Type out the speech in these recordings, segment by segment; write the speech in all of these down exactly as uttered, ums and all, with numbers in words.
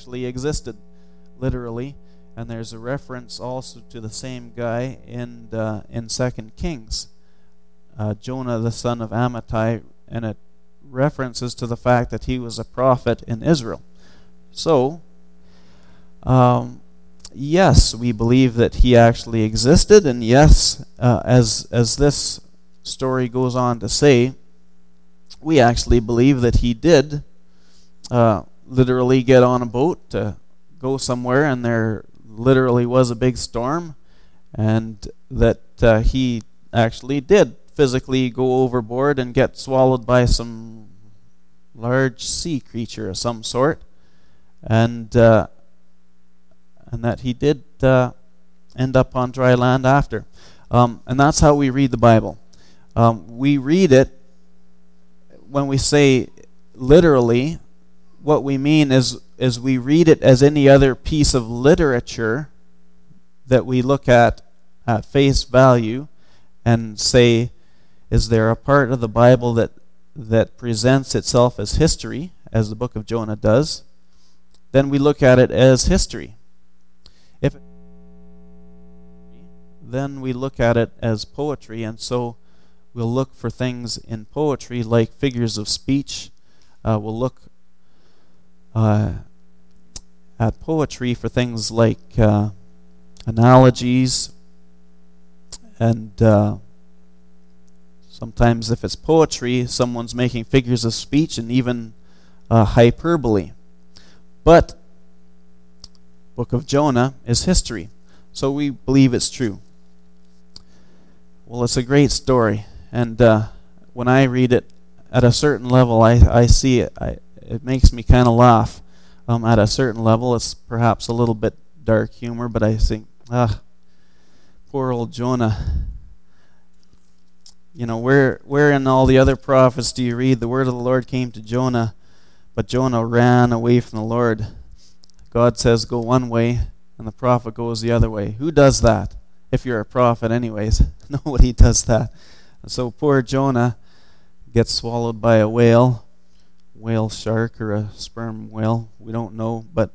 actually existed, literally. And there's a reference also to the same guy in uh, in Second Kings, uh, Jonah the son of Amittai, and it references to the fact that he was a prophet in Israel. So, um, yes, we believe that he actually existed, and yes, uh, as as this story goes on to say, we actually believe that he did uh, literally get on a boat to go somewhere, and there literally was a big storm, and that uh, he actually did physically go overboard and get swallowed by some large sea creature of some sort, and uh, and that he did uh, end up on dry land after. Um, and that's how we read the Bible. Um, we read it, when we say literally, what we mean is is we read it as any other piece of literature that we look at at face value and say, is there a part of the Bible that that presents itself as history, as the book of Jonah does? Then we look at it as history. If it, then we look at it as poetry, and so we'll look for things in poetry like figures of speech. Uh, we'll look uh, at poetry for things like uh, analogies, and uh, sometimes if it's poetry, someone's making figures of speech and even uh, hyperbole. But Book of Jonah is history, so we believe it's true. Well, it's a great story, and uh, when I read it at a certain level, I, I see it. I, it makes me kind of laugh. Um, at a certain level, it's perhaps a little bit dark humor, but I think, ah, poor old Jonah. You know, where where in all the other prophets do you read the word of the Lord came to Jonah, but Jonah ran away from the Lord? God says go one way, and the prophet goes the other way. Who does that? If you're a prophet anyways. Nobody does that. And so poor Jonah gets swallowed by a whale, whale shark or a sperm whale, we don't know, but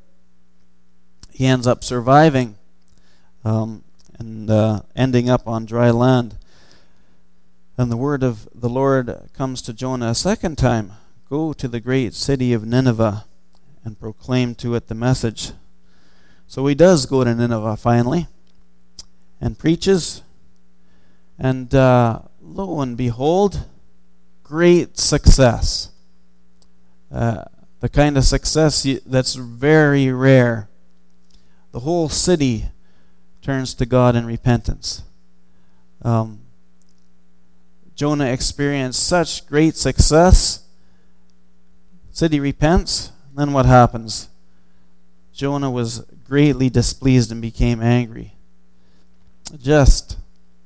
he ends up surviving um, and uh, ending up on dry land. And the word of the Lord comes to Jonah a second time. Go to the great city of Nineveh and proclaim to it the message. So he does go to Nineveh finally and preaches. And uh, lo and behold, great success. Uh, the kind of success that's very rare. The whole city turns to God in repentance. Um, Jonah experienced such great success. City repents. Then what happens? Jonah was greatly displeased and became angry. Just,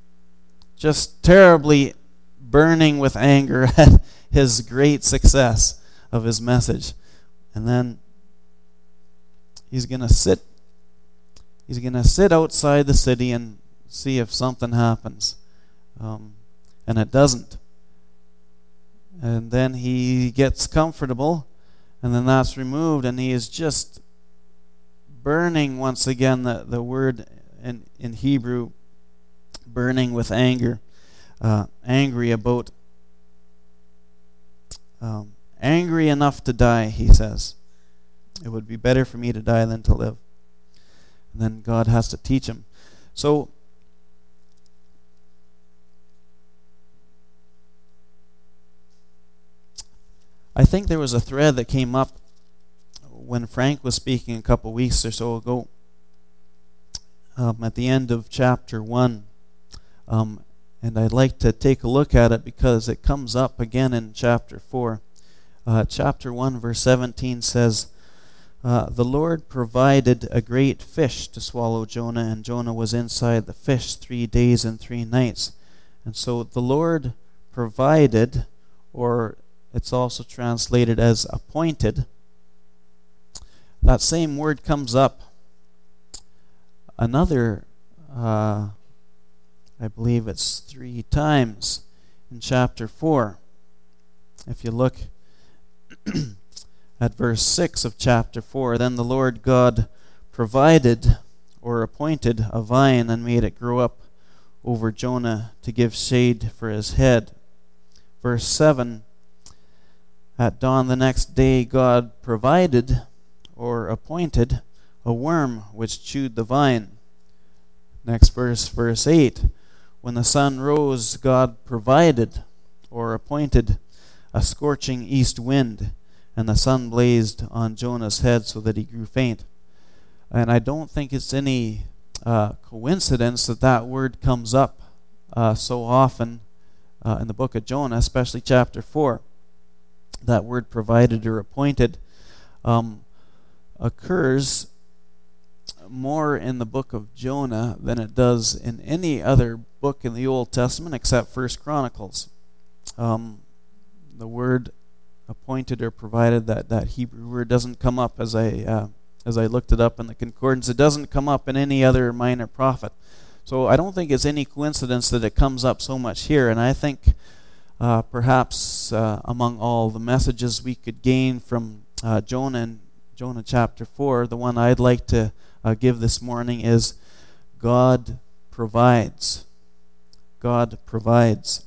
just terribly burning with anger at his great success of his message. And then he's going to sit he's going to sit outside the city and see if something happens. Um, and it doesn't. And then he gets comfortable, and then that's removed, and he is just burning once again, the, the word in, in Hebrew, burning with anger, uh, angry about, um, angry enough to die, he says. It would be better for me to die than to live. And then God has to teach him. So, I think there was a thread that came up when Frank was speaking a couple weeks or so ago, um, at the end of chapter one. Um, and I'd like to take a look at it because it comes up again in chapter four. Uh, chapter one, verse seventeen says, uh, the Lord provided a great fish to swallow Jonah, and Jonah was inside the fish three days and three nights. And so the Lord provided, or it's also translated as appointed. That same word comes up another, uh, I believe it's three times in chapter four. If you look at verse six of chapter four. Then the Lord God provided or appointed a vine and made it grow up over Jonah to give shade for his head. Verse seven, at dawn the next day God provided or appointed a worm which chewed the vine. Next verse, verse eight, when the sun rose, God provided or appointed a scorching east wind, and the sun blazed on Jonah's head so that he grew faint. And I don't think it's any uh, coincidence that that word comes up uh, so often uh, in the book of Jonah, especially chapter four. That word provided or appointed um, occurs more in the book of Jonah than it does in any other book in the Old Testament except First Chronicles. Um, the word appointed or provided, that, that Hebrew word, doesn't come up as I uh, as I looked it up in the concordance. It doesn't come up in any other minor prophet. So I don't think it's any coincidence that it comes up so much here. And I think uh, perhaps uh, among all the messages we could gain from uh, Jonah and Jonah chapter four, the one I'd like to uh, give this morning is God provides. God provides.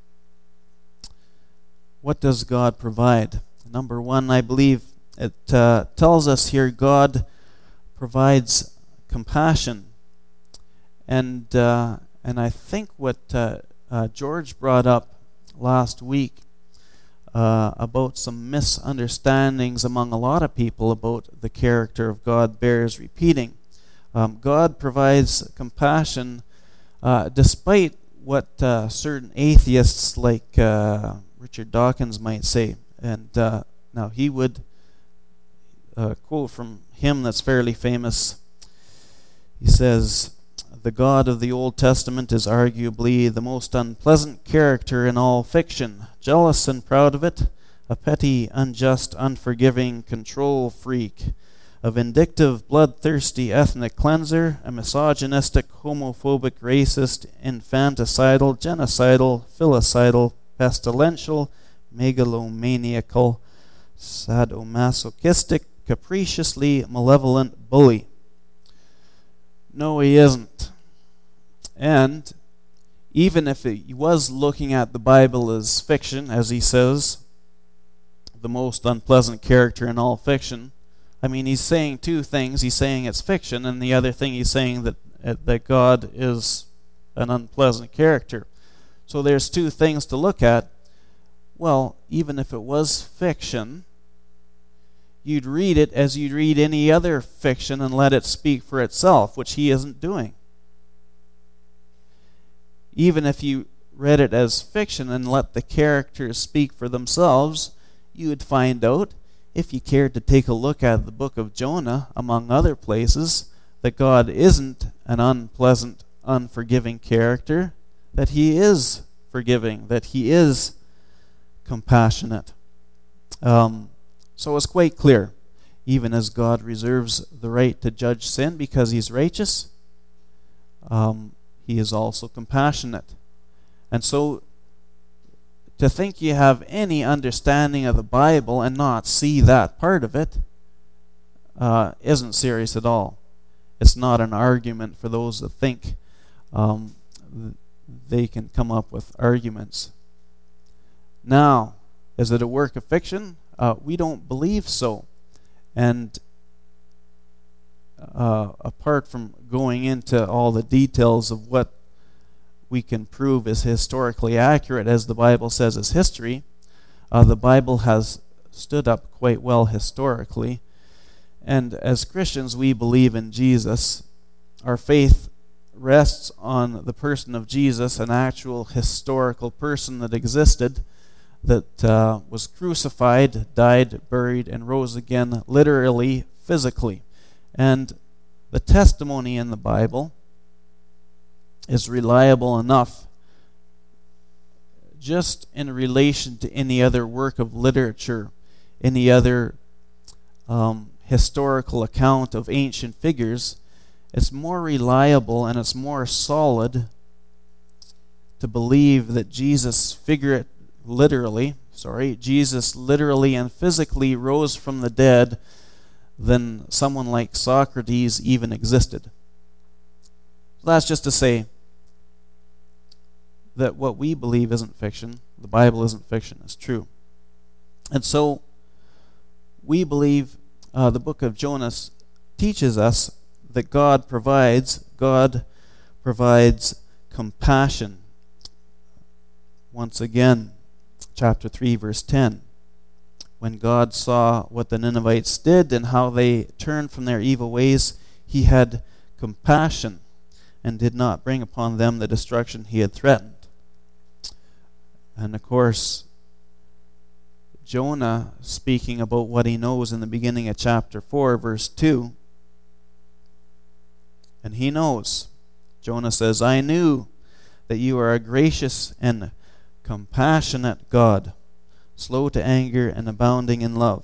What does God provide? Number one, I believe it uh, tells us here God provides compassion. And uh, and I think what uh, uh, George brought up last week uh, about some misunderstandings among a lot of people about the character of God bears repeating. Um, God provides compassion uh, despite what uh, certain atheists like uh, Richard Dawkins might say. And uh, now he would uh, quote from him that's fairly famous. He says, "The God of the Old Testament is arguably the most unpleasant character in all fiction, jealous and proud of it, a petty, unjust, unforgiving control freak, a vindictive, bloodthirsty ethnic cleanser, a misogynistic, homophobic, racist, infanticidal, genocidal, filicidal, pestilential, megalomaniacal, sadomasochistic, capriciously malevolent bully." No, he isn't. And even if he was looking at the Bible as fiction, as he says, the most unpleasant character in all fiction, I mean, he's saying two things. He's saying it's fiction, and the other thing he's saying that that God is an unpleasant character. So there's two things to look at. Well, even if it was fiction, you'd read it as you'd read any other fiction and let it speak for itself, which he isn't doing. Even if you read it as fiction and let the characters speak for themselves, you would find out, if you cared to take a look at the book of Jonah, among other places, that God isn't an unpleasant, unforgiving character, that he is forgiving, that he is compassionate. Um, so it's quite clear, even as God reserves the right to judge sin because he's righteous, um, he is also compassionate. And so to think you have any understanding of the Bible and not see that part of it uh, isn't serious at all. It's not an argument for those that think um, they can come up with arguments. Now, is it a work of fiction? Uh, we don't believe so. And uh, apart from going into all the details of what we can prove is historically accurate, as the Bible says is history, uh, the Bible has stood up quite well historically. And as Christians, we believe in Jesus. Our faith rests on the person of Jesus, an actual historical person that existed, that uh, was crucified, died, buried, and rose again, literally, physically. And the testimony in the Bible is reliable enough just in relation to any other work of literature, any other um, historical account of ancient figures. It's more reliable and it's more solid to believe that Jesus, figure it literally, sorry, Jesus literally and physically rose from the dead, then someone like Socrates even existed. So that's just to say that what we believe isn't fiction, the Bible isn't fiction, it's true. And so we believe uh, the book of Jonah teaches us that God provides, God provides compassion. Once again, chapter three, verse ten. When God saw what the Ninevites did and how they turned from their evil ways, he had compassion and did not bring upon them the destruction he had threatened. And of course, Jonah, speaking about what he knows in the beginning of chapter four, verse two, and he knows, Jonah says, I knew that you are a gracious and compassionate God, slow to anger and abounding in love.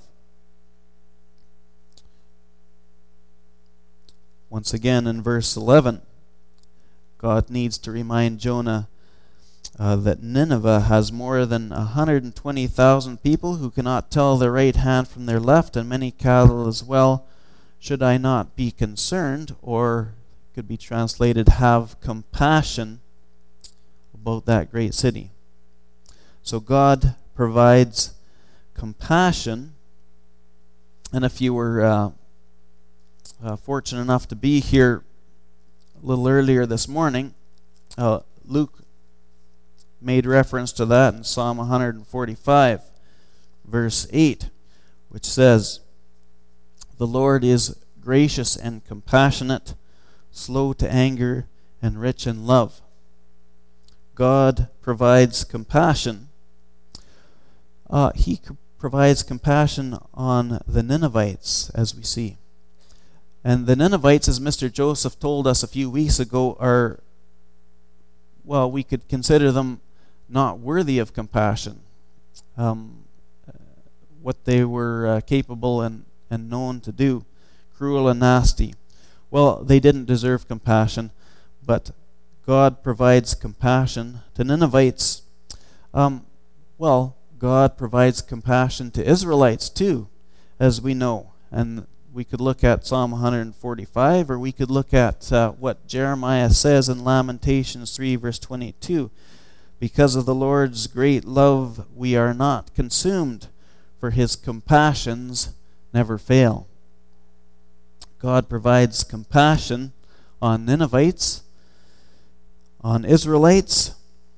Once again in verse eleven, God needs to remind Jonah uh, that Nineveh has more than one hundred twenty thousand people who cannot tell their right hand from their left, and many cattle as well. Should I not be concerned, or could be translated, have compassion about that great city? So God provides compassion. And if you were uh, uh, fortunate enough to be here a little earlier this morning, uh, Luke made reference to that in Psalm one forty-five, verse eight, which says, the Lord is gracious and compassionate, slow to anger, and rich in love. God provides compassion. Uh, he c- provides compassion on the Ninevites, as we see. And the Ninevites, as Mister Joseph told us a few weeks ago, are, well, we could consider them not worthy of compassion. Um, what they were uh, capable and, and known to do, cruel and nasty. Well, they didn't deserve compassion, but God provides compassion to Ninevites. Um, well, God provides compassion to Israelites too, as we know. And we could look at Psalm one forty-five, or we could look at uh, what Jeremiah says in Lamentations three, verse twenty-two. Because of the Lord's great love, we are not consumed, for his compassions never fail. God provides compassion on Ninevites, on Israelites,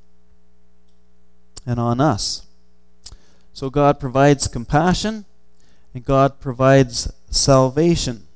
and on us. So God provides compassion, and God provides salvation.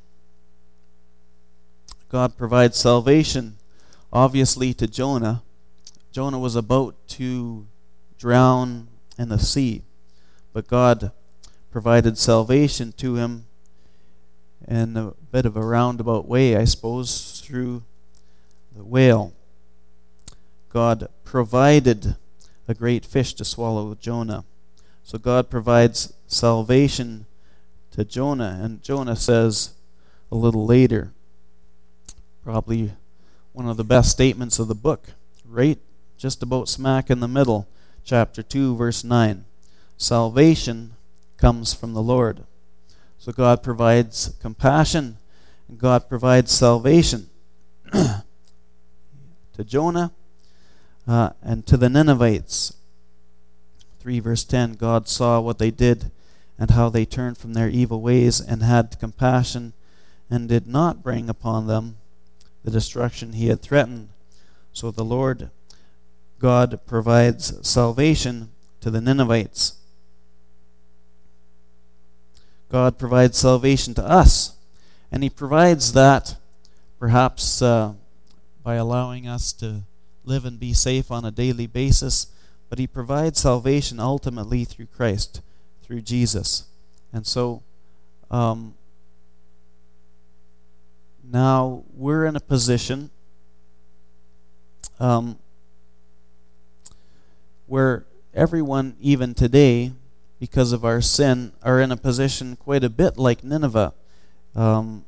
God provides salvation, obviously, to Jonah. Jonah was about to drown in the sea, but God provided salvation to him in a bit of a roundabout way, I suppose, through the whale. God provided a great fish to swallow Jonah. So God provides salvation to Jonah, and Jonah says a little later, probably one of the best statements of the book, right just about smack in the middle, chapter two, verse nine. Salvation comes from the Lord. So God provides compassion, and God provides salvation to Jonah uh, and to the Ninevites. three verse ten, God saw what they did and how they turned from their evil ways and had compassion and did not bring upon them the destruction he had threatened. So the Lord God provides salvation to the Ninevites. God provides salvation to us, and he provides that perhaps uh, by allowing us to live and be safe on a daily basis, but he provides salvation ultimately through Christ, through Jesus. And so um, now we're in a position um, where everyone, even today, because of our sin, are in a position quite a bit like Nineveh. Um,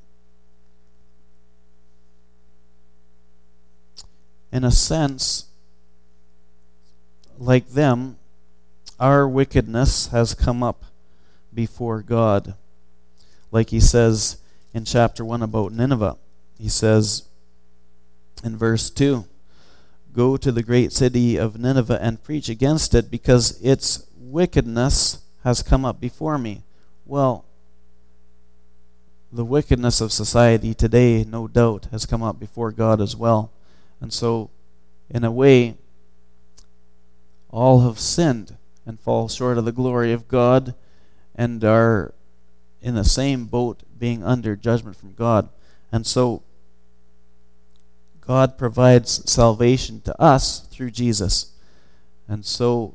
in a sense, like them, our wickedness has come up before God. Like he says in chapter one about Nineveh. He says in verse two, "Go to the great city of Nineveh and preach against it, because its wickedness has come up before me." Well, the wickedness of society today, no doubt, has come up before God as well. And so, in a way, all have sinned and fall short of the glory of God and are in the same boat, being under judgment from God. And so, God provides salvation to us through Jesus. And so,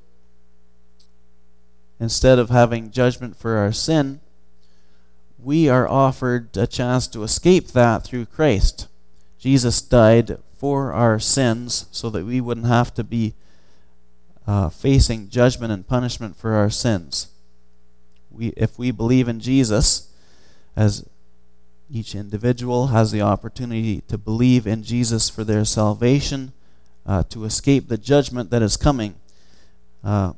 instead of having judgment for our sin, we are offered a chance to escape that through Christ. Jesus died for our sins so that we wouldn't have to be uh, facing judgment and punishment for our sins. We, if we believe in Jesus, as each individual has the opportunity to believe in Jesus for their salvation, uh, to escape the judgment that is coming. Uh,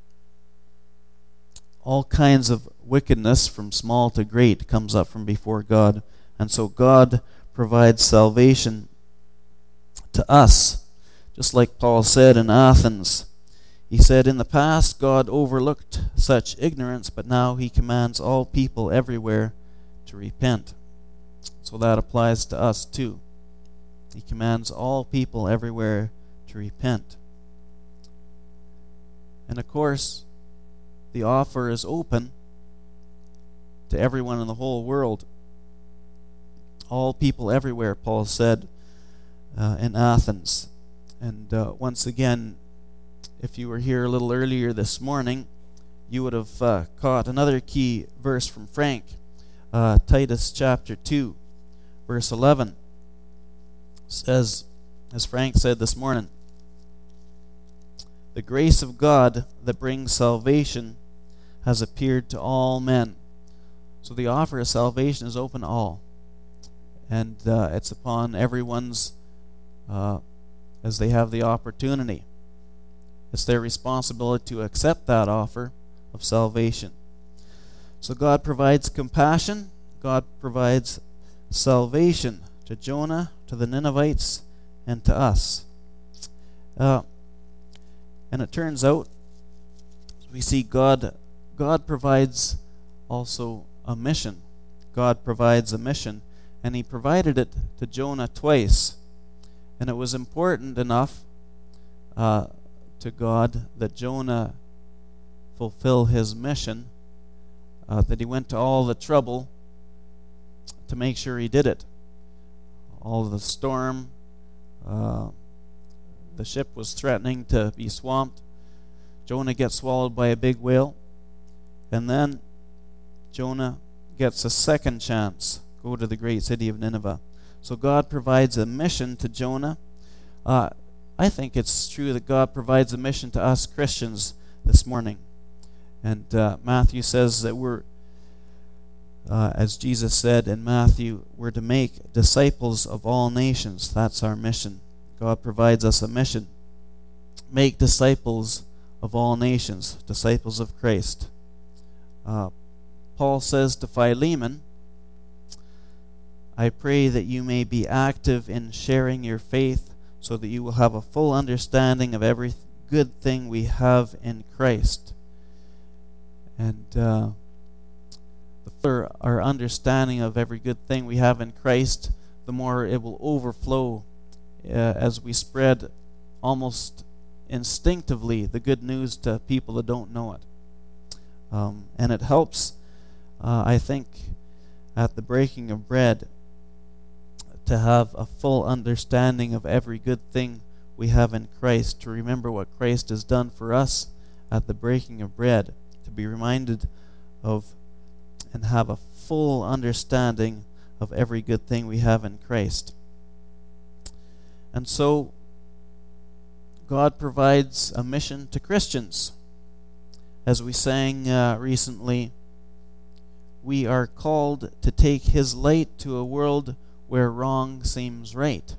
all kinds of wickedness, from small to great, comes up from before God. And so God provides salvation to us. Just like Paul said in Athens. He said, "In the past God overlooked such ignorance, but now he commands all people everywhere to repent." So that applies to us too. He commands all people everywhere to repent. And of course, the offer is open to everyone in the whole world. All people everywhere, Paul said uh, in Athens. And uh, once again, if you were here a little earlier this morning, you would have uh, caught another key verse from Frank. Uh, Titus chapter two, verse eleven says, as Frank said this morning, "The grace of God that brings salvation has appeared to all men." So the offer of salvation is open to all. And uh, it's upon everyone's, uh, as they have the opportunity. It's their responsibility to accept that offer of salvation. So God provides compassion. God provides salvation to Jonah, to the Ninevites, and to us. Uh, and it turns out, we see God God provides also a mission. God provides a mission, and he provided it to Jonah twice. And it was important enough uh, to God that Jonah fulfill his mission, uh, that he went to all the trouble to make sure he did it. All the storm, uh, the ship was threatening to be swamped. Jonah gets swallowed by a big whale. And then Jonah gets a second chance. Go to the great city of Nineveh. So God provides a mission to Jonah. Uh, I think it's true that God provides a mission to us Christians this morning. And uh, Matthew says that we're, uh, as Jesus said in Matthew, we're to make disciples of all nations. That's our mission. God provides us a mission. Make disciples of all nations, disciples of Christ. Uh, Paul says to Philemon, "I pray that you may be active in sharing your faith, so that you will have a full understanding of every good thing we have in Christ." And uh, the further our understanding of every good thing we have in Christ, the more it will overflow uh, as we spread almost instinctively the good news to people that don't know it. Um, and it helps, uh, I think, at the breaking of bread, to have a full understanding of every good thing we have in Christ, to remember what Christ has done for us at the breaking of bread, to be reminded of and have a full understanding of every good thing we have in Christ. And so, God provides a mission to Christians. As we sang uh, recently, we are called to take His light to a world where wrong seems right.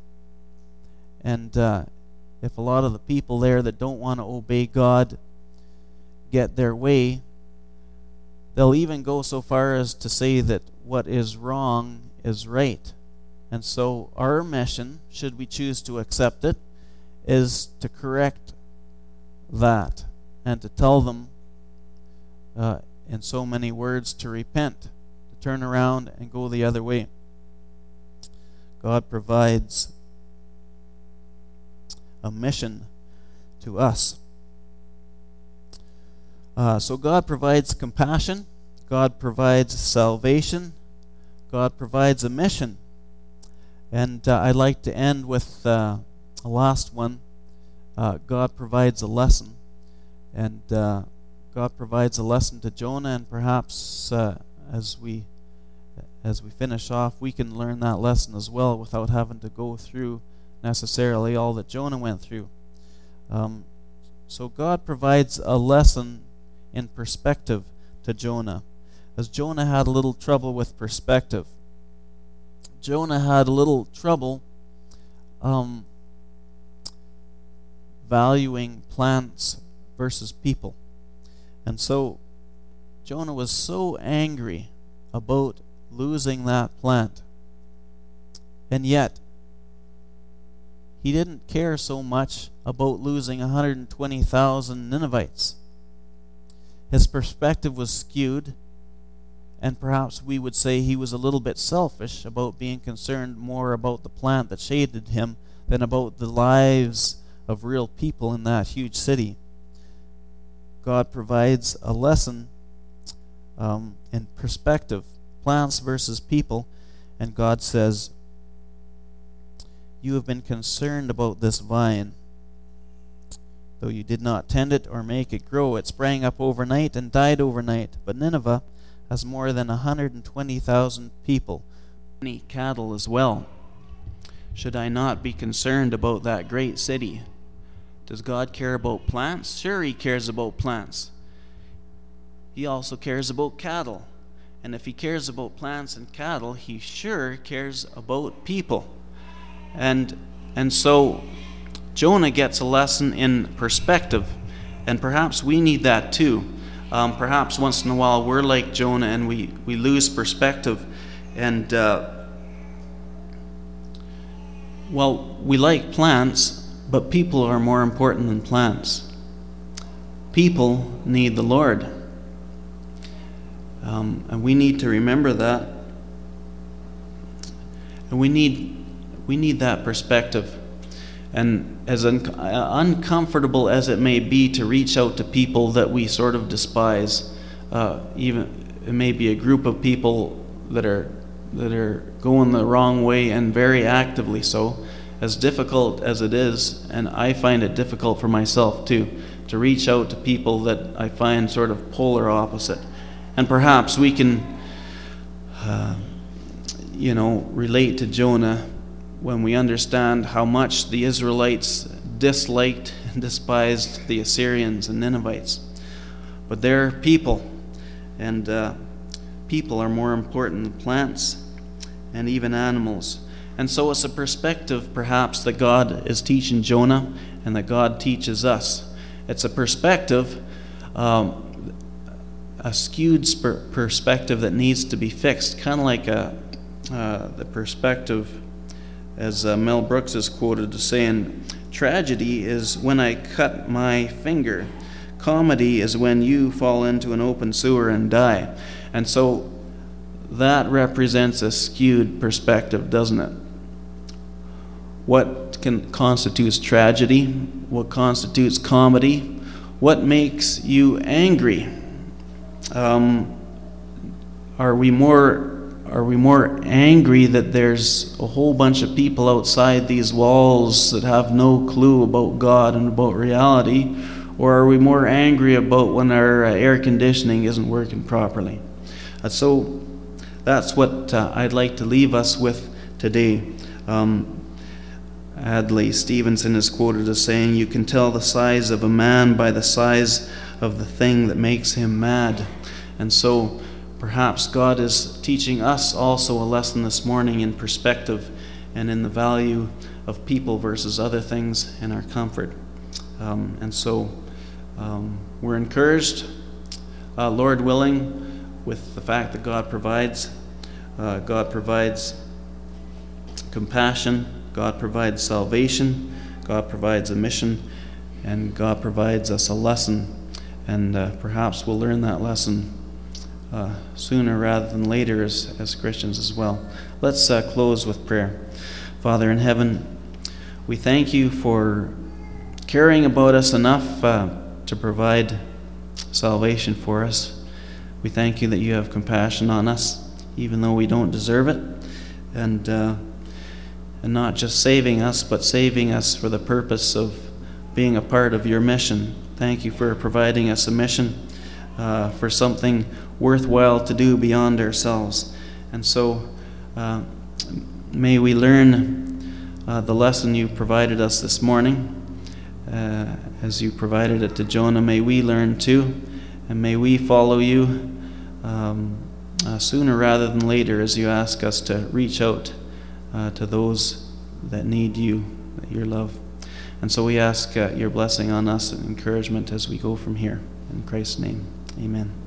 And uh, if a lot of the people there that don't want to obey God get their way. They'll even go so far as to say that what is wrong is right. And so our mission, should we choose to accept it, is to correct that and to tell them uh, in so many words to repent, to turn around and go the other way. God provides a mission to us. Uh, so God provides compassion, God provides salvation, God provides a mission. And uh, I'd like to end with uh, a last one. Uh, God provides a lesson. And uh, God provides a lesson to Jonah, and perhaps uh, as we as we finish off, we can learn that lesson as well without having to go through necessarily all that Jonah went through. Um, so God provides a lesson in perspective to Jonah, as Jonah had a little trouble with perspective. Jonah had a little trouble um, valuing plants versus people. And so Jonah was so angry about losing that plant. And yet, he didn't care so much about losing one hundred twenty thousand Ninevites. His perspective was skewed, and perhaps we would say he was a little bit selfish about being concerned more about the plant that shaded him than about the lives of real people in that huge city. God provides a lesson um, in perspective, plants versus people, and God says, "You have been concerned about this vine. Though you did not tend it or make it grow, it sprang up overnight and died overnight. But Nineveh has more than one hundred twenty thousand people, many cattle as well. Should I not be concerned about that great city?" Does God care about plants? Sure, He cares about plants. He also cares about cattle. And if He cares about plants and cattle, He sure cares about people. And and so Jonah gets a lesson in perspective, and perhaps we need that too. Um, perhaps once in a while we're like Jonah and we, we lose perspective. And, uh, well, we like plants, but people are more important than plants. People need the Lord. Um, and we need to remember that. And we need we need that perspective. And as un- uncomfortable as it may be to reach out to people that we sort of despise, uh, even it may be a group of people that are that are going the wrong way and very actively so, as difficult as it is, and I find it difficult for myself too, to reach out to people that I find sort of polar opposite. And perhaps we can, uh, you know, relate to Jonah when we understand how much the Israelites disliked and despised the Assyrians and Ninevites. But they're people, and uh, people are more important than plants and even animals. And so it's a perspective, perhaps, that God is teaching Jonah and that God teaches us. It's a perspective, um, a skewed sp- perspective that needs to be fixed, kind of like a, uh, the perspective, as uh, Mel Brooks is quoted as saying, "Tragedy is when I cut my finger. Comedy is when you fall into an open sewer and die." And so that represents a skewed perspective, doesn't it? What can, constitutes tragedy? What constitutes comedy? What makes you angry? Um, are we more are we more angry that there's a whole bunch of people outside these walls that have no clue about God and about reality, or are we more angry about when our uh, air conditioning isn't working properly? Uh, so that's what uh, I'd like to leave us with today. Um, Adlai Stevenson is quoted as saying, "You can tell the size of a man by the size of the thing that makes him mad." And so perhaps God is teaching us also a lesson this morning in perspective and in the value of people versus other things in our comfort. Um, and so um, we're encouraged, uh, Lord willing, with the fact that God provides. Uh, God provides compassion. God provides salvation. God provides a mission. And God provides us a lesson. And uh, perhaps we'll learn that lesson uh, sooner rather than later as, as Christians as well. Let's uh, close with prayer. Father in heaven, we thank you for caring about us enough uh, to provide salvation for us. We thank you that you have compassion on us, even though we don't deserve it. And, uh, and not just saving us, but saving us for the purpose of being a part of your mission. Thank you for providing us a mission uh, for something worthwhile to do beyond ourselves. And so uh, may we learn uh, the lesson you provided us this morning. Uh, as you provided it to Jonah, may we learn too, and may we follow you um, uh, sooner rather than later as you ask us to reach out uh, to those that need you, your love. And so we ask uh, your blessing on us and encouragement as we go from here. In Christ's name, amen.